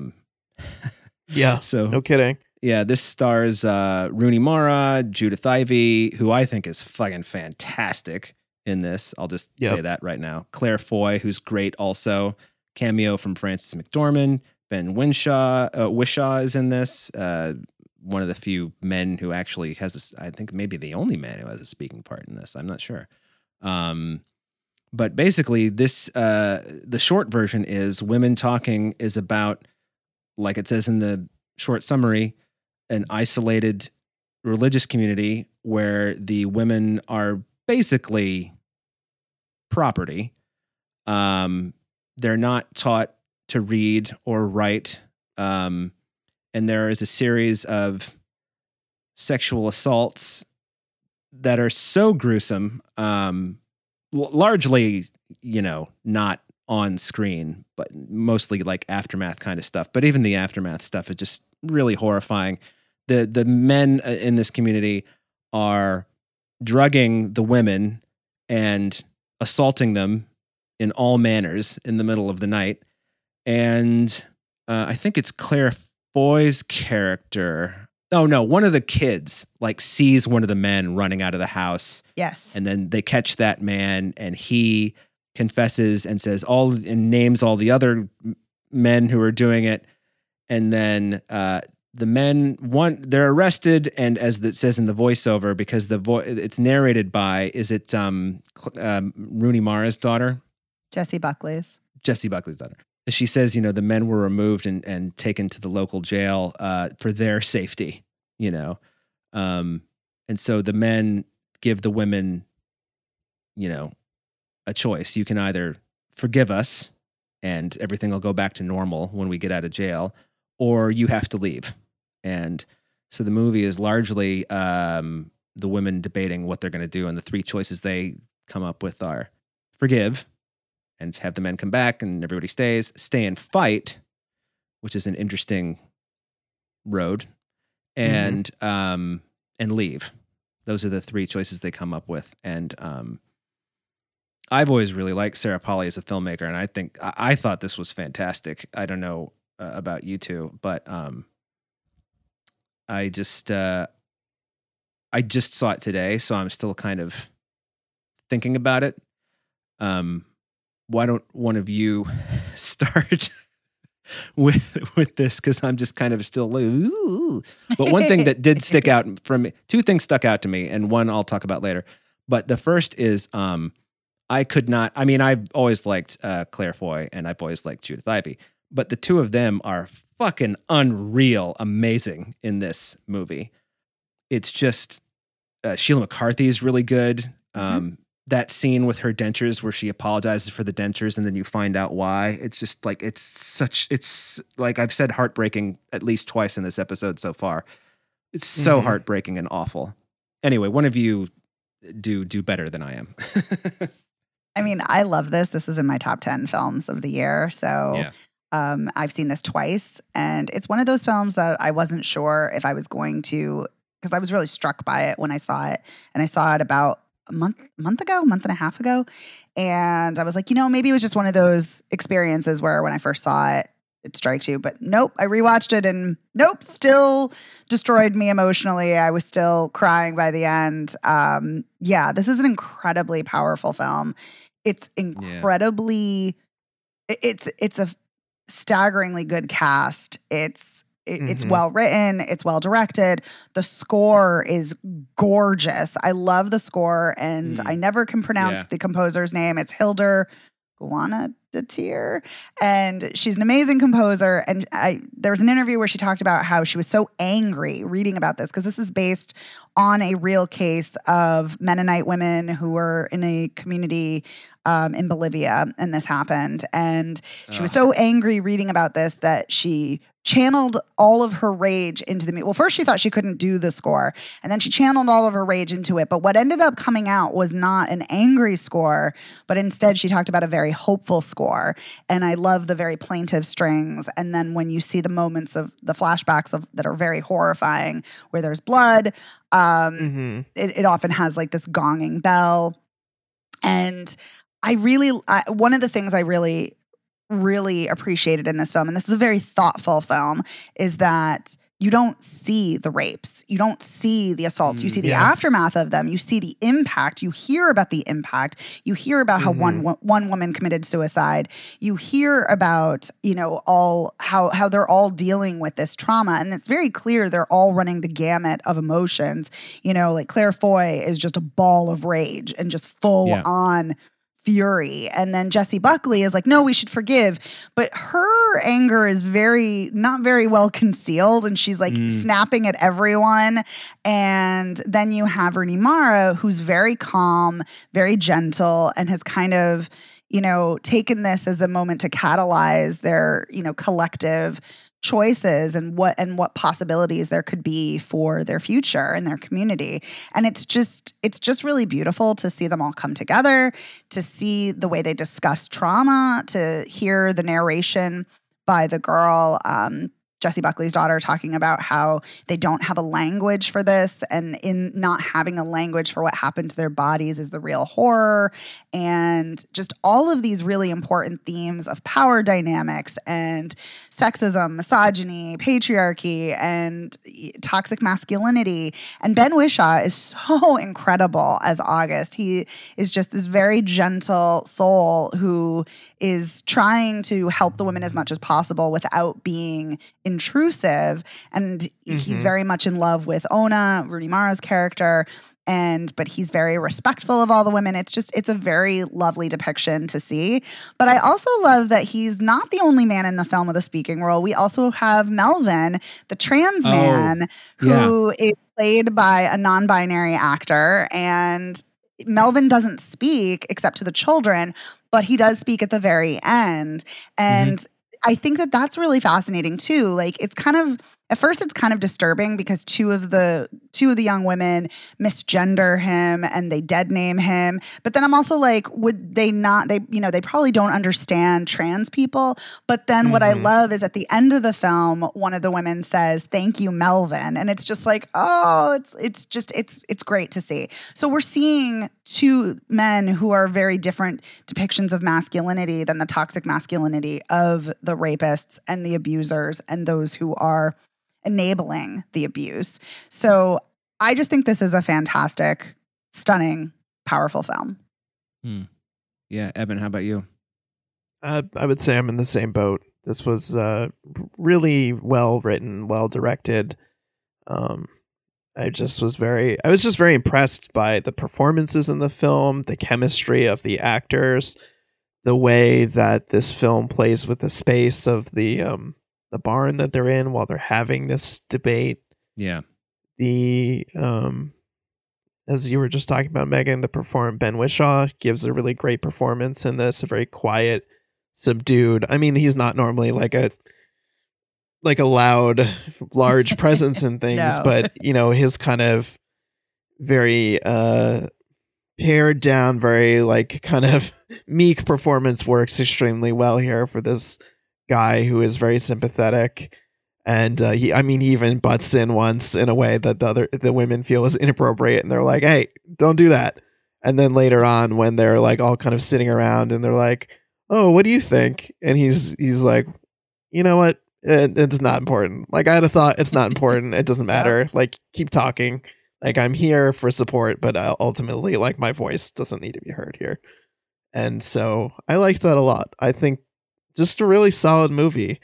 Yeah. So No kidding. yeah, this stars Rooney Mara, Judith Ivey, who I think is fucking fantastic in this. I'll just say that right now. Claire Foy, who's great also. Cameo from Frances McDormand. Ben Whishaw is in this. One of the few men who actually has, I think maybe the only man who has a speaking part in this. I'm not sure. But basically, this the short version is Women Talking is about, like it says in the short summary, an isolated religious community where the women are basically property. They're not taught to read or write. And there is a series of sexual assaults that are so gruesome, largely, not on screen, but mostly like aftermath kind of stuff. But even the aftermath stuff is just really horrifying. The men in this community are drugging the women and assaulting them in all manners in the middle of the night. And I think it's Claire Foy's character. Oh no, one of the kids like sees one of the men running out of the house. Yes. And then they catch that man and he confesses and says and names all the other men who are doing it. And then the men, they're arrested, and as it says in the voiceover, because it's narrated by, is it Rooney Mara's daughter? Jessie Buckley's daughter. She says, the men were removed and taken to the local jail for their safety, and so the men give the women, a choice. You can either forgive us and everything will go back to normal when we get out of jail, or you have to leave. And so the movie is largely the women debating what they're going to do, and the three choices they come up with are forgive and have the men come back and everybody stays, stay and fight, which is an interesting road, and leave. Those are the three choices they come up with. And I've always really liked Sarah Polley as a filmmaker, and I thought this was fantastic. I don't know about you two, but I just saw it today, so I'm still kind of thinking about it. Why don't one of you start with this? Because I'm just kind of still like, ooh. But one thing that did stick out from me, two things stuck out to me, and one I'll talk about later. But the first is I've always liked Claire Foy, and I've always liked Judith Ivey. But the two of them are fucking unreal, amazing in this movie. It's just Sheila McCarthy is really good. That scene with her dentures where she apologizes for the dentures and then you find out why. It's just like, it's like I've said heartbreaking at least twice in this episode so far. It's so heartbreaking and awful. Anyway, one of you do better than I am. I mean, I love this. This is in my top 10 films of the year. So yeah. I've seen this twice, and it's one of those films that I wasn't sure if I was going to, because I was really struck by it when I saw it, and I saw it about a month and a half ago, and I was like, maybe it was just one of those experiences where when I first saw it, it strikes you, but nope, I rewatched it and nope, still destroyed me emotionally. I was still crying by the end. This is an incredibly powerful film. It's incredibly, it's a staggeringly good cast. It's well written. It's well directed. The score is gorgeous. I love the score, and I never can pronounce the composer's name. It's Hildur Guðnadóttir, and she's an amazing composer. And there was an interview where she talked about how she was so angry reading about this, because this is based on a real case of Mennonite women who were in a community in Bolivia, and this happened. And she was so angry reading about this that she channeled all of her rage into the music. Well, first she thought she couldn't do the score, and then she channeled all of her rage into it. But what ended up coming out was not an angry score, but instead she talked about a very hopeful score. And I love the very plaintive strings. And then when you see the moments of the flashbacks that are very horrifying, where there's blood, it often has like this gonging bell. And one of the things I really appreciated in this film, and this is a very thoughtful film, is that you don't see the rapes. You don't see the assaults. You see the aftermath of them. You see the impact. You hear about the impact. You hear about how one woman committed suicide. You hear about, how they're all dealing with this trauma. And it's very clear they're all running the gamut of emotions. Like Claire Foy is just a ball of rage and just full on fury. And then Jessie Buckley is like, no, we should forgive. But her anger is not very well concealed. And she's like snapping at everyone. And then you have Rooney Mara, who's very calm, very gentle, and has kind of, taken this as a moment to catalyze their, collective choices and what possibilities there could be for their future and their community. And it's just really beautiful to see them all come together, to see the way they discuss trauma, to hear the narration by the girl, Jessie Buckley's daughter, talking about how they don't have a language for this, and in not having a language for what happened to their bodies is the real horror, and just all of these really important themes of power dynamics and sexism, misogyny, patriarchy, and toxic masculinity. And Ben Whishaw is so incredible as August. He is just this very gentle soul who is trying to help the women as much as possible without being intrusive. And he's very much in love with Ona, Rooney Mara's character. But he's very respectful of all the women. It's a very lovely depiction to see. But I also love that he's not the only man in the film with a speaking role. We also have Melvin, the trans man, who is played by a non-binary actor. And Melvin doesn't speak except to the children, but he does speak at the very end. And I think that that's really fascinating too. Like, it's kind of, at first it's kind of disturbing because two of the young women misgender him and they dead name him. But then I'm also like, would they not, they probably don't understand trans people. But then what I love is at the end of the film, one of the women says, "Thank you, Melvin." And it's just like, oh, it's great to see. So we're seeing two men who are very different depictions of masculinity than the toxic masculinity of the rapists and the abusers and those who are enabling the abuse. So I just think this is a fantastic, stunning, powerful film. Yeah. Evan, how about you? I would say I'm in the same boat. This was really well written, well directed. I was just very impressed by the performances in the film, the chemistry of the actors, the way that this film plays with the space of the barn that they're in while they're having this debate. Yeah. The as you were just talking about, Megan, Ben Whishaw gives a really great performance in this, a very quiet, subdued. I mean, he's not normally like a loud, large presence in things, No. but his kind of very pared down, very like kind of meek performance works extremely well here for this guy who is very sympathetic. And he even butts in once in a way that the women feel is inappropriate, and they're like, "Hey, don't do that." And then later on, when they're like all kind of sitting around, and they're like, "Oh, what do you think?" And he's like, "You know what? It's not important. Like, I had a thought. It's not important. It doesn't matter. Like, keep talking. Like, I'm here for support, but ultimately, like, my voice doesn't need to be heard here." And so I liked that a lot. I think just a really solid movie.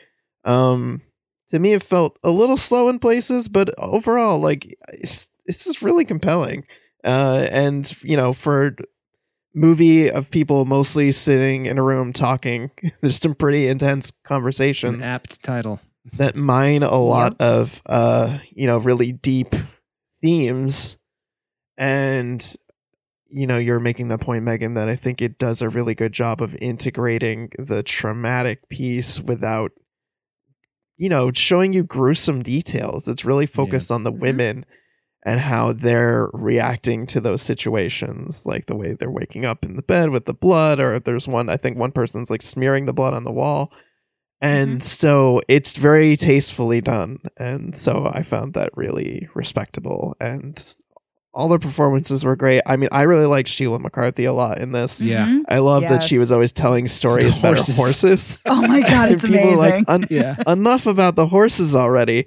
To me, it felt a little slow in places, but overall, like, it's just really compelling. And for a movie of people mostly sitting in a room talking, there's some pretty intense conversations. An apt title that mine a lot of really deep themes. And you're making the point, Megan, that I think it does a really good job of integrating the traumatic piece without showing you gruesome details. It's really focused on the women and how they're reacting to those situations, like the way they're waking up in the bed with the blood, or there's one person's like smearing the blood on the wall. And so it's very tastefully done. And so I found that really respectable, and all the performances were great. I mean, I really liked Sheila McCarthy a lot in this. Yeah. I love that she was always telling stories about her horses. Oh my God, it's people amazing. Were like, enough about the horses already.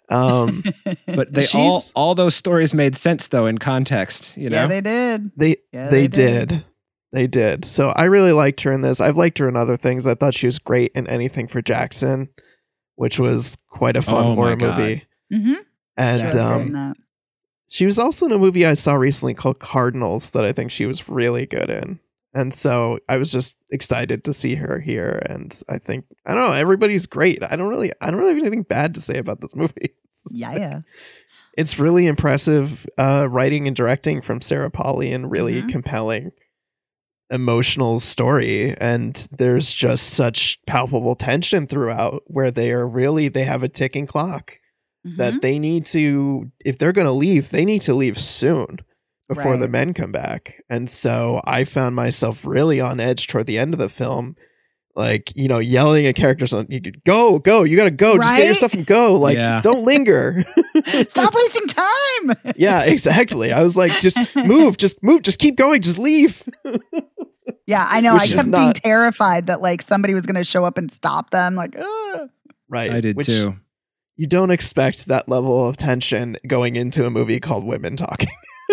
But they all those stories made sense though in context, Yeah, they did. They did. They did. So I really liked her in this. I've liked her in other things. I thought she was great in Anything for Jackson, which was quite a fun horror movie. And She was great in that. she was also in a movie I saw recently called Cardinals that I think she was really good in. And so I was just excited to see her here. And I don't know, everybody's great. I don't really have anything bad to say about this movie. Yeah. It's really impressive writing and directing from Sarah Polley, and really compelling emotional story. And there's just such palpable tension throughout, where they have a ticking clock that they need to, if they're going to leave, they need to leave soon before the men come back. And so I found myself really on edge toward the end of the film, like, you know, yelling at characters on, you could go, you gotta go, just get yourself and go, like, don't linger. Stop wasting time. Yeah, exactly. I was like, just move, just keep going, just leave. Yeah, I know. I kept being terrified that like somebody was going to show up and stop them. Like, ugh. Right. I did too. You don't expect that level of tension going into a movie called Women Talking.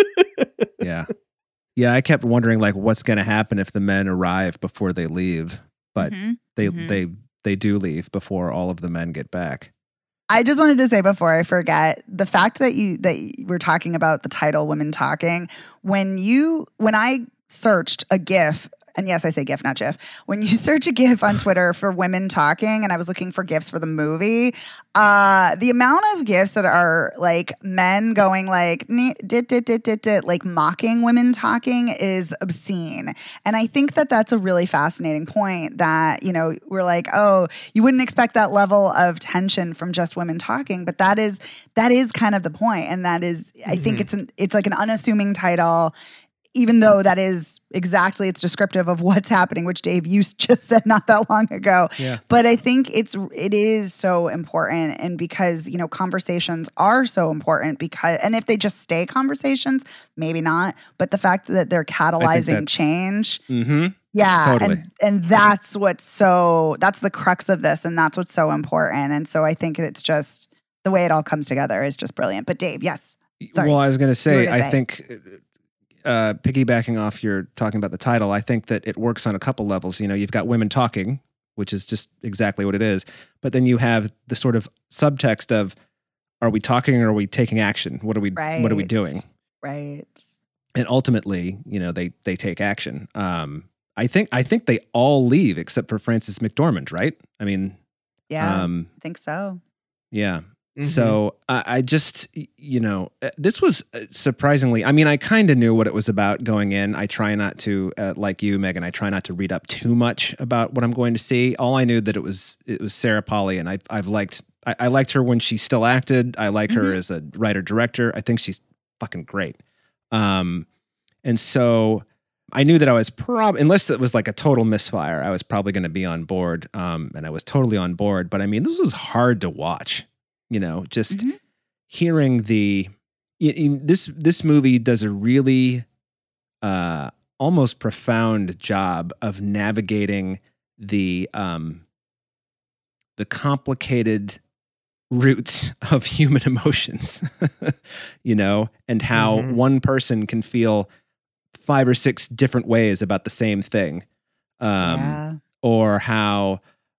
Yeah. I kept wondering like what's going to happen if the men arrive before they leave, but they do leave before all of the men get back. I just wanted to say before I forget, the fact that we're talking about the title Women Talking, when I searched a GIF, and yes, I say GIF, not GIF. When you search a GIF on Twitter for women talking, and I was looking for GIFs for the movie, the amount of GIFs that are like men going like, like mocking women talking is obscene. And I think that that's a really fascinating point that, you know, we're like, oh, you wouldn't expect that level of tension from just women talking, but that is kind of the point. And that is, I think it's like an unassuming title, even though that is exactly, it's descriptive of what's happening, which Dave, you just said not that long ago. Yeah. But I think it is so important. And because, you know, conversations are so important and if they just stay conversations, maybe not, but the fact that they're catalyzing change. Yeah. Totally. And that's that's the crux of this. And that's what's so important. And so I think it's just the way it all comes together is just brilliant. But Dave, yes. Sorry. Well, I was going to say, I think piggybacking off your talking about the title, I think that it works on a couple levels. You know, you've got women talking, which is just exactly what it is. But then you have the sort of subtext of, are we talking or are we taking action? What are we doing? Right. And ultimately, you know, they take action. I think they all leave except for Frances McDormand, right? I mean, yeah, I think so. Yeah. So I just, you know, this was surprisingly, I mean, I kind of knew what it was about going in. I try not to, like you, Megan, I try not to read up too much about what I'm going to see. All I knew that it was Sarah Polley, and I liked her when she still acted. I like her as a writer-director. I think she's fucking great. And so I knew that I was unless it was like a total misfire, I was probably going to be on board. And I was totally on board. But I mean, this was hard to watch. You know, just hearing this movie does a really almost profound job of navigating the complicated roots of human emotions, you know, and how one person can feel 5 or 6 different ways about the same thing, or how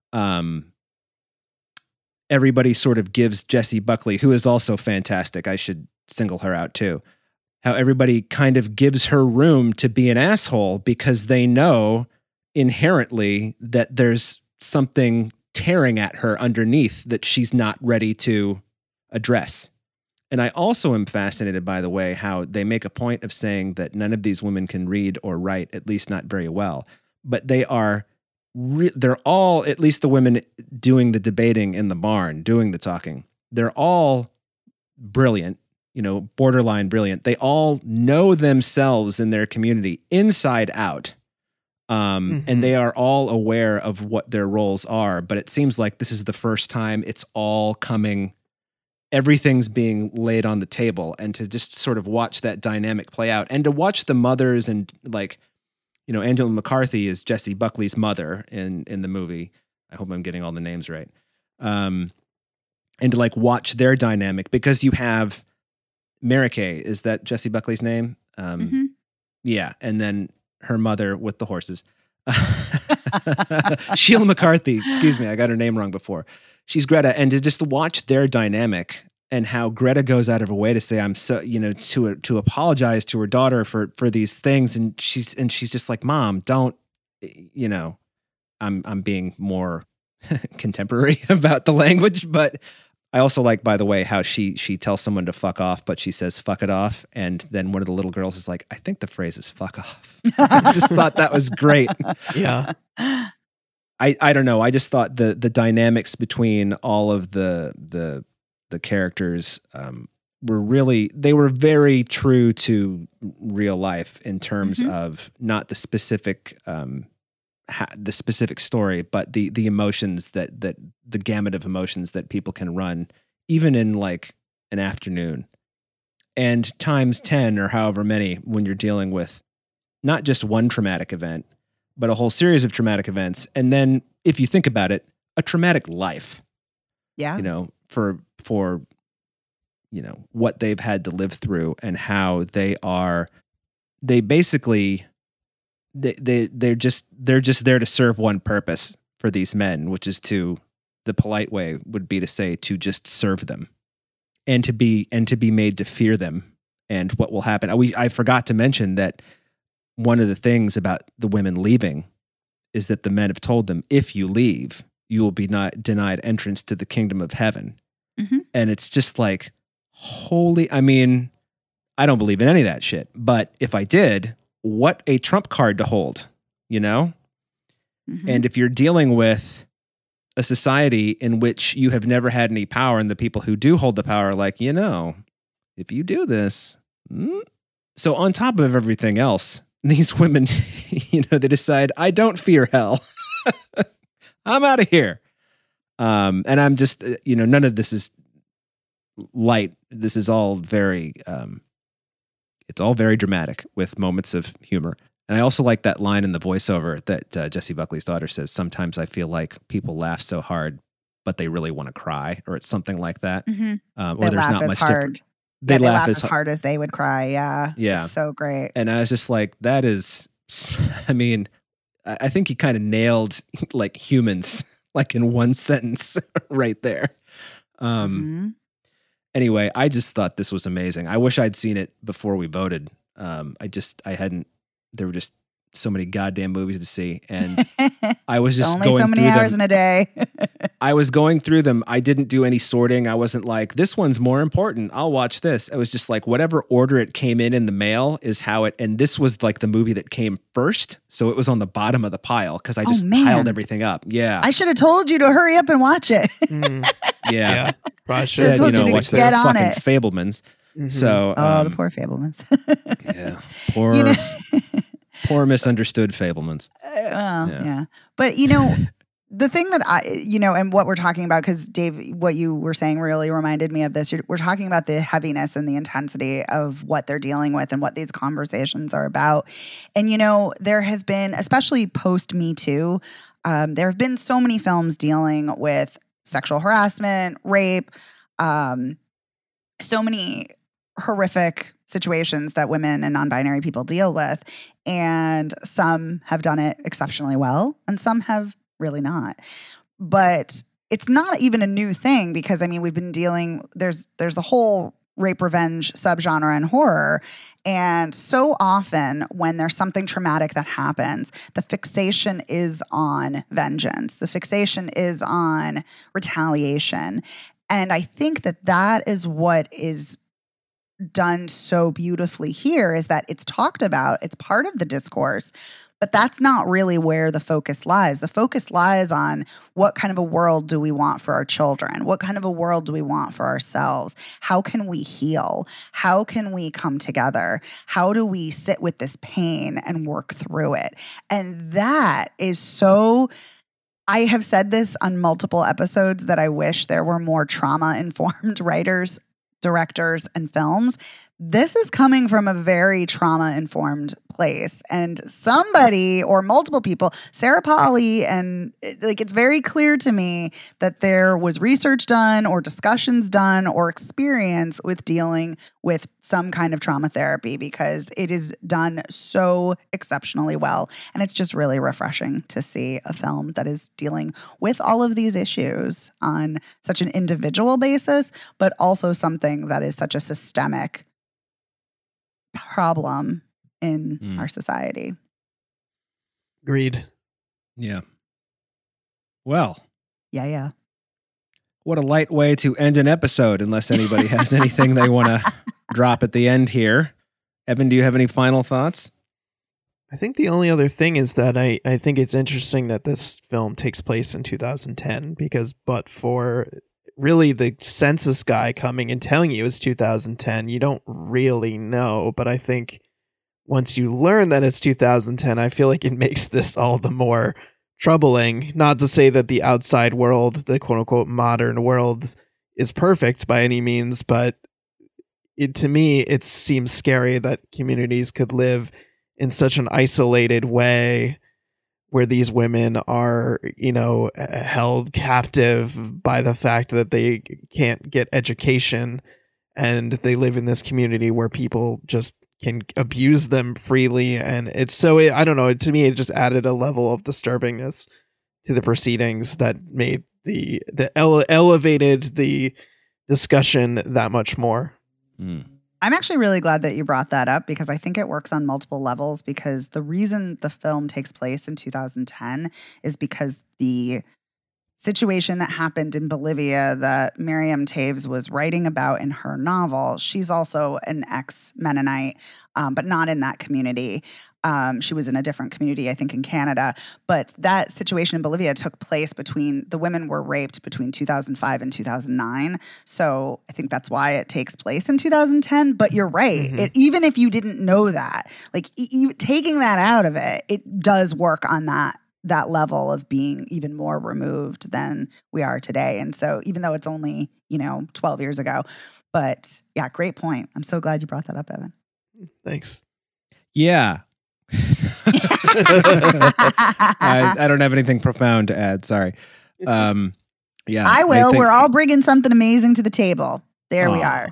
everybody sort of gives Jessie Buckley, who is also fantastic, I should single her out too, how everybody kind of gives her room to be an asshole because they know inherently that there's something tearing at her underneath that she's not ready to address. And I also am fascinated by the way how they make a point of saying that none of these women can read or write, at least not very well, but they're all, at least the women doing the debating in the barn, doing the talking, they're all brilliant, you know, borderline brilliant. They all know themselves in their community inside out. And they are all aware of what their roles are. But it seems like this is the first time it's all coming, everything's being laid on the table. And to just sort of watch that dynamic play out and to watch the mothers and like, you know, Angela McCarthy is Jessie Buckley's mother in the movie. I hope I'm getting all the names right. And to like watch their dynamic because you have Mary Kay, is that Jessie Buckley's name? Yeah. And then her mother with the horses. Sheila McCarthy, excuse me, I got her name wrong before. She's Greta. And to just watch their dynamic and how Greta goes out of her way to say, I'm so, to apologize to her daughter for these things. And she's just like, Mom, don't, I'm being more contemporary about the language, but I also like, by the way, how she tells someone to fuck off, but she says fuck it off. And then one of the little girls is like, I think the phrase is fuck off. I just thought that was great. Yeah. I don't know. I just thought the dynamics between all of the characters they were very true to real life in terms of not the specific story, but the emotions that the gamut of emotions that people can run even in like an afternoon, and times 10 or however many when you're dealing with not just one traumatic event, but a whole series of traumatic events. And then if you think about it, a traumatic life, for what they've had to live through and how they're just there to serve one purpose for these men, which is the polite way would be to say to just serve them and to be made to fear them and what will happen. I forgot to mention that one of the things about the women leaving is that the men have told them, if you leave, you will be not denied entrance to the kingdom of heaven. Mm-hmm. And it's just like, I don't believe in any of that shit, but if I did, what a trump card to hold, Mm-hmm. And if you're dealing with a society in which you have never had any power, and the people who do hold the power are like, if you do this. So on top of everything else, these women, they decide, I don't fear hell. I'm out of here. And I'm just, none of this is light. This is all very, it's all very dramatic with moments of humor. And I also like that line in the voiceover that Jessie Buckley's daughter says, sometimes I feel like people laugh so hard, but they really want to cry, or it's something like that. Mm-hmm. Or they there's laugh not as much hard. different. They laugh as hard as they would cry. Yeah. Yeah. It's so great. And I was just like, that is, I think he kind of nailed like humans, like in one sentence right there. Anyway, I just thought this was amazing. I wish I'd seen it before we voted. There were just so many goddamn movies to see, and I was just only so many hours in a day. I was going through them. I didn't do any sorting. I wasn't like, this one's more important, I'll watch this. I was just like, whatever order it came in the mail is how it, and this was like the movie that came first, so it was on the bottom of the pile because I just piled everything up. Yeah. I should have told you to hurry up and watch it. Yeah. Probably should. Watch the fucking Fabelmans. Mm-hmm. So, the poor Fabelmans. Yeah. Poor misunderstood Fabelmans. Yeah. But, the thing that and what we're talking about, because Dave, what you were saying really reminded me of this. We're talking about the heaviness and the intensity of what they're dealing with and what these conversations are about. And, there have been, especially post Me Too, there have been so many films dealing with sexual harassment, rape, so many horrific situations that women and non-binary people deal with. And some have done it exceptionally well, and some have really not. But it's not even a new thing because, we've been dealing, there's the whole rape revenge subgenre in horror. And so often when there's something traumatic that happens, the fixation is on vengeance. The fixation is on retaliation. And I think that is what is done so beautifully here, is that it's talked about, it's part of the discourse, but that's not really where the focus lies. The focus lies on what kind of a world do we want for our children? What kind of a world do we want for ourselves? How can we heal? How can we come together? How do we sit with this pain and work through it? And that is so... I have said this on multiple episodes that I wish there were more trauma-informed writers, directors, and films. this is coming from a very trauma-informed place. And somebody or multiple people, Sarah Polley, and it's very clear to me that there was research done or discussions done or experience with dealing with some kind of trauma therapy, because it is done so exceptionally well. And it's just really refreshing to see a film that is dealing with all of these issues on such an individual basis, but also something that is such a systemic problem in our society. Agreed. Yeah. Well. Yeah. What a light way to end an episode, unless anybody has anything they want to drop at the end here. Evan, do you have any final thoughts? I think the only other thing is that I think it's interesting that this film takes place in 2010, because but for really the census guy coming and telling you it's 2010, you don't really know. But I think once you learn that it's 2010, I feel like it makes this all the more troubling. Not to say that the outside world, the quote unquote modern world, is perfect by any means, but to me, it seems scary that communities could live in such an isolated way where these women are, held captive by the fact that they can't get education, and they live in this community where people just can abuse them freely. And I don't know, to me, it just added a level of disturbingness to the proceedings that made elevated the discussion that much more. I'm actually really glad that you brought that up, because I think it works on multiple levels, because the reason the film takes place in 2010 is because the situation that happened in Bolivia that Miriam Toews was writing about in her novel, she's also an ex-Mennonite, but not in that community. She was in a different community, I think in Canada. But that situation in Bolivia took place the women were raped between 2005 and 2009. So I think that's why it takes place in 2010. But you're right. Mm-hmm. Even if you didn't know that, taking that out of it, it does work on that level of being even more removed than we are today. And so even though it's only, 12 years ago, but yeah, great point. I'm so glad you brought that up, Evan. Thanks. Yeah. I don't have anything profound to add. Sorry. Yeah, I will. We're all bringing something amazing to the table. There we are.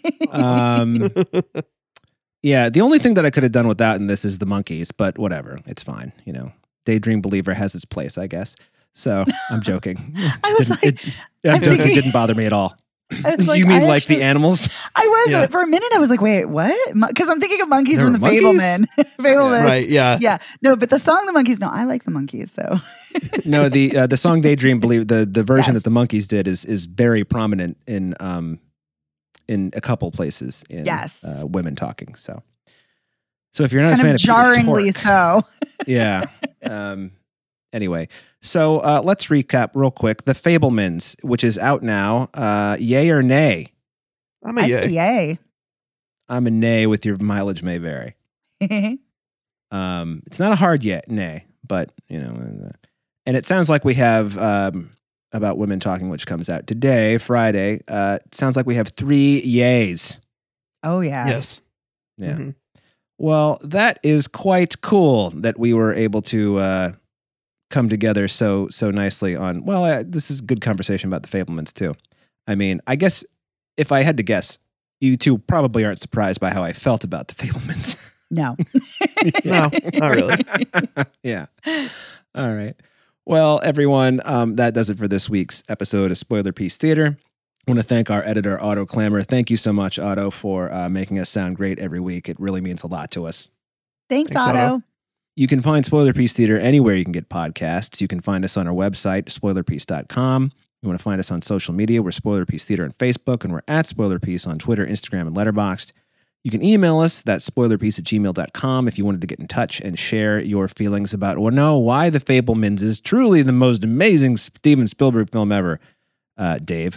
Yeah. The only thing that I could have done with that in this is the monkeys, but whatever. It's fine. Daydream Believer has its place, I guess. So I'm joking. It didn't bother me at all. You mean the animals? I was for a minute. I was like, "Wait, what?" Because I'm thinking of monkeys from the Fableman. Fableman, right? Yeah. No, but the song "The Monkeys." No, I like the Monkeys. So no, the song "Daydream Believer," the version that the Monkeys did is very prominent in a couple places in Women Talking. So if you're not kind a fan of jarringly so, yeah. Anyway, so let's recap real quick. The Fablemans, which is out now. Yay or nay? I'm a yay. Yay. I'm a nay, with your mileage may vary. It's not a hard nay, but and it sounds like we have About Women Talking, which comes out today, Friday. It sounds like we have 3 yays. Oh yeah. Yes. Yeah. Mm-hmm. Well, that is quite cool that we were able to come together so nicely on. Well, this is a good conversation about the Fablemans too. I mean, I guess if I had to guess, you two probably aren't surprised by how I felt about the Fablemans. No. No, not really. Yeah. All right. Well, everyone, that does it for this week's episode of Spoiler Piece Theater. I want to thank our editor, Otto Klammer. Thank you so much, Otto, for making us sound great every week. It really means a lot to us. Thanks, Otto. You can find Spoiler Piece Theater anywhere you can get podcasts. You can find us on our website, spoilerpiece.com. You want to find us on social media. We're Spoiler Piece Theater on Facebook, and we're at Spoiler Piece on Twitter, Instagram, and Letterboxd. You can email us, that's spoilerpiece@gmail.com, if you wanted to get in touch and share your feelings about, why The Fablemans is truly the most amazing Steven Spielberg film ever, Dave.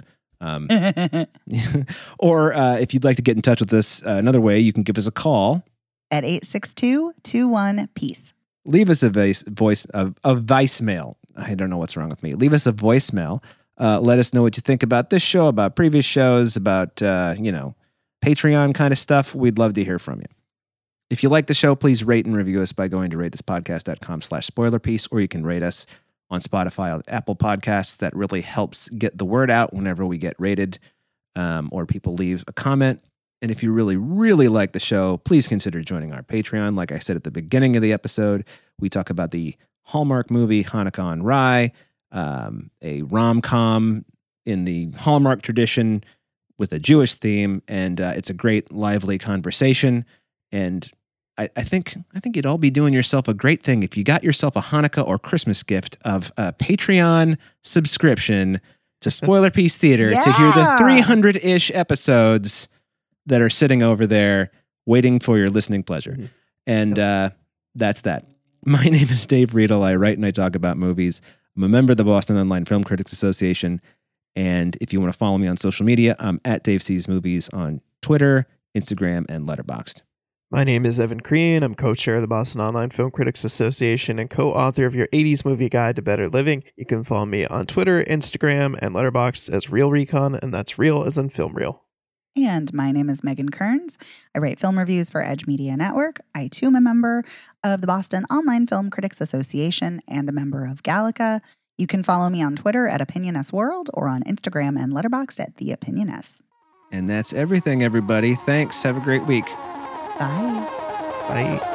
Or if you'd like to get in touch with us another way, you can give us a call at 862-21-PEACE. Leave us a voicemail. I don't know what's wrong with me. Leave us a voicemail. Let us know what you think about this show, about previous shows, about Patreon kind of stuff, we'd love to hear from you. If you like the show, please rate and review us by going to ratethispodcast.com/spoilerpiece, or you can rate us on Spotify or Apple Podcasts. That really helps get the word out whenever we get rated or people leave a comment. And if you really, really like the show, please consider joining our Patreon. Like I said at the beginning of the episode, we talk about the Hallmark movie Hanukkah on Rye, a rom-com in the Hallmark tradition with a Jewish theme, and it's a great, lively conversation. And I think you'd all be doing yourself a great thing if you got yourself a Hanukkah or Christmas gift of a Patreon subscription to Spoiler Piece Theater to hear the 300-ish episodes that are sitting over there waiting for your listening pleasure. Mm-hmm. And that's that. My name is Dave Riedel. I write and I talk about movies. I'm a member of the Boston Online Film Critics Association. And if you want to follow me on social media, I'm at Dave Sees Movies on Twitter, Instagram, and Letterboxd. My name is Evan Crean. I'm co-chair of the Boston Online Film Critics Association and co-author of your 80s Movie Guide to Better Living. You can follow me on Twitter, Instagram, and Letterboxd as Real Recon, and that's real as in film reel. And my name is Megan Kearns. I write film reviews for Edge Media Network. I, too, am a member of the Boston Online Film Critics Association and a member of Gallica. You can follow me on Twitter at OpinionSWorld or on Instagram and Letterboxd at TheOpinionS. And that's everything, everybody. Thanks. Have a great week. Bye. Bye.